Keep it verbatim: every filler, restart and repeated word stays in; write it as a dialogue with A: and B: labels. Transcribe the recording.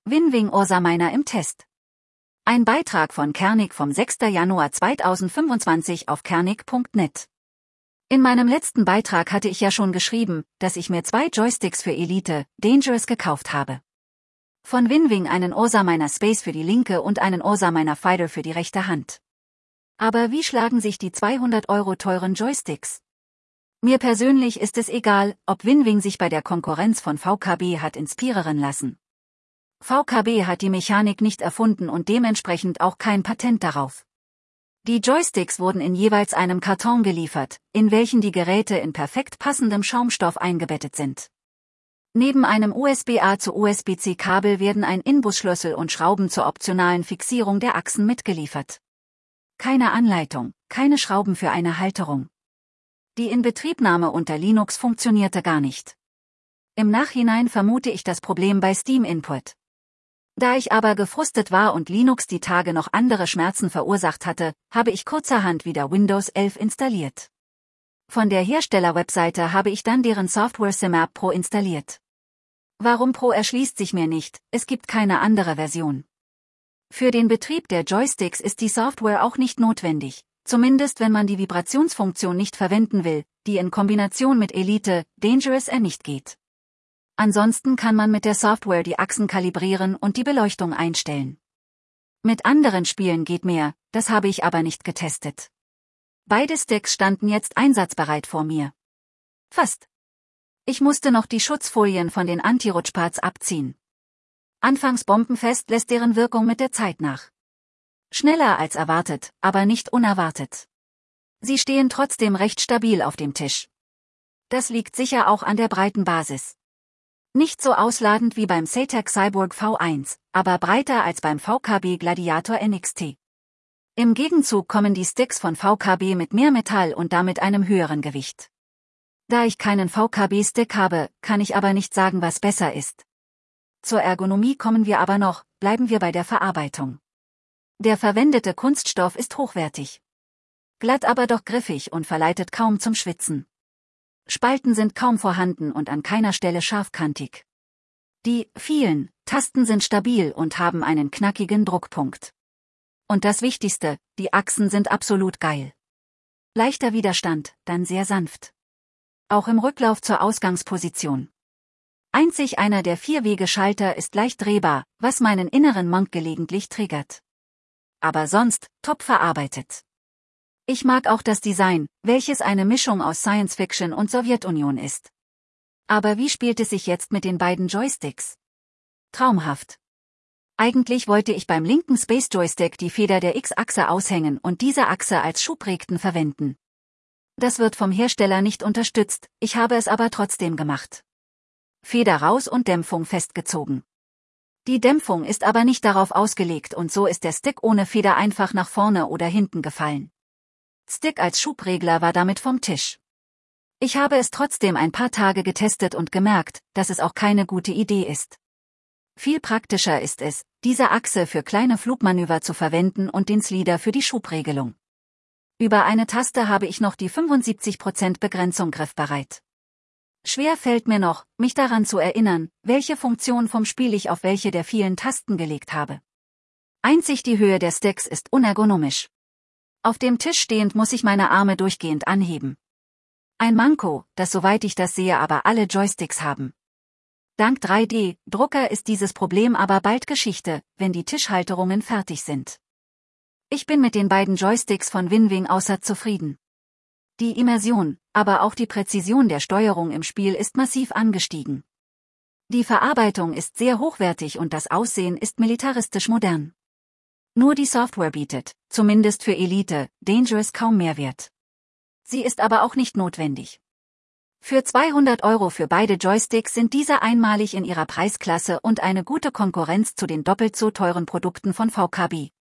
A: Winwing Ursa Miner im Test. Ein Beitrag von Kernig vom sechsten Januar zweitausendfünfundzwanzig auf kernig punkt net. In meinem letzten Beitrag hatte ich ja schon geschrieben, dass ich mir zwei Joysticks für Elite Dangerous gekauft habe. Von Winwing einen Ursa Miner Space für die linke und einen Ursa Miner Fighter für die rechte Hand. Aber wie schlagen sich die zweihundert Euro teuren Joysticks? Mir persönlich ist es egal, ob Winwing sich bei der Konkurrenz von V K B hat inspirieren lassen. V K B hat die Mechanik nicht erfunden und dementsprechend auch kein Patent darauf. Die Joysticks wurden in jeweils einem Karton geliefert, in welchen die Geräte in perfekt passendem Schaumstoff eingebettet sind. Neben einem U S B A zu U S B C Kabel werden ein Inbusschlüssel und Schrauben zur optionalen Fixierung der Achsen mitgeliefert. Keine Anleitung, keine Schrauben für eine Halterung. Die Inbetriebnahme unter Linux funktionierte gar nicht. Im Nachhinein vermute ich das Problem bei Steam Input. Da ich aber gefrustet war und Linux die Tage noch andere Schmerzen verursacht hatte, habe ich kurzerhand wieder Windows elf installiert. Von der Herstellerwebseite habe ich dann deren Software SimApp Pro installiert. Warum Pro erschließt sich mir nicht, es gibt keine andere Version. Für den Betrieb der Joysticks ist die Software auch nicht notwendig, zumindest wenn man die Vibrationsfunktion nicht verwenden will, die in Kombination mit Elite Dangerous R nicht geht. Ansonsten kann man mit der Software die Achsen kalibrieren und die Beleuchtung einstellen. Mit anderen Spielen geht mehr, das habe ich aber nicht getestet. Beide Sticks standen jetzt einsatzbereit vor mir. Fast. Ich musste noch die Schutzfolien von den Anti-Rutschpads abziehen. Anfangs bombenfest lässt deren Wirkung mit der Zeit nach. Schneller als erwartet, aber nicht unerwartet. Sie stehen trotzdem recht stabil auf dem Tisch. Das liegt sicher auch an der breiten Basis. Nicht so ausladend wie beim SATEC Cyborg V eins, aber breiter als beim V K B Gladiator N X T. Im Gegenzug kommen die Sticks von V K B mit mehr Metall und damit einem höheren Gewicht. Da ich keinen V K B-Stick habe, kann ich aber nicht sagen, was besser ist. Zur Ergonomie kommen wir aber noch, bleiben wir bei der Verarbeitung. Der verwendete Kunststoff ist hochwertig. Glatt aber doch griffig und verleitet kaum zum Schwitzen. Spalten sind kaum vorhanden und an keiner Stelle scharfkantig. Die vielen Tasten sind stabil und haben einen knackigen Druckpunkt. Und das Wichtigste, die Achsen sind absolut geil. Leichter Widerstand, dann sehr sanft. Auch im Rücklauf zur Ausgangsposition. Einzig einer der Vier-Wege-Schalter ist leicht drehbar, was meinen inneren Monk gelegentlich triggert. Aber sonst, top verarbeitet. Ich mag auch das Design, welches eine Mischung aus Science Fiction und Sowjetunion ist. Aber wie spielt es sich jetzt mit den beiden Joysticks? Traumhaft. Eigentlich wollte ich beim linken Space Joystick die Feder der X-Achse aushängen und diese Achse als Schubregten verwenden. Das wird vom Hersteller nicht unterstützt, ich habe es aber trotzdem gemacht. Feder raus und Dämpfung festgezogen. Die Dämpfung ist aber nicht darauf ausgelegt und so ist der Stick ohne Feder einfach nach vorne oder hinten gefallen. Stick als Schubregler war damit vom Tisch. Ich habe es trotzdem ein paar Tage getestet und gemerkt, dass es auch keine gute Idee ist. Viel praktischer ist es, diese Achse für kleine Flugmanöver zu verwenden und den Slider für die Schubregelung. Über eine Taste habe ich noch die fünfundsiebzig Prozent Begrenzung griffbereit. Schwer fällt mir noch, mich daran zu erinnern, welche Funktion vom Spiel ich auf welche der vielen Tasten gelegt habe. Einzig die Höhe der Sticks ist unergonomisch. Auf dem Tisch stehend muss ich meine Arme durchgehend anheben. Ein Manko, das soweit ich das sehe aber alle Joysticks haben. Dank drei D-Drucker ist dieses Problem aber bald Geschichte, wenn die Tischhalterungen fertig sind. Ich bin mit den beiden Joysticks von Winwing außer zufrieden. Die Immersion, aber auch die Präzision der Steuerung im Spiel ist massiv angestiegen. Die Verarbeitung ist sehr hochwertig und das Aussehen ist militaristisch modern. Nur die Software bietet, zumindest für Elite, Dangerous kaum Mehrwert. Sie ist aber auch nicht notwendig. Für zweihundert Euro für beide Joysticks sind diese einmalig in ihrer Preisklasse und eine gute Konkurrenz zu den doppelt so teuren Produkten von V K B.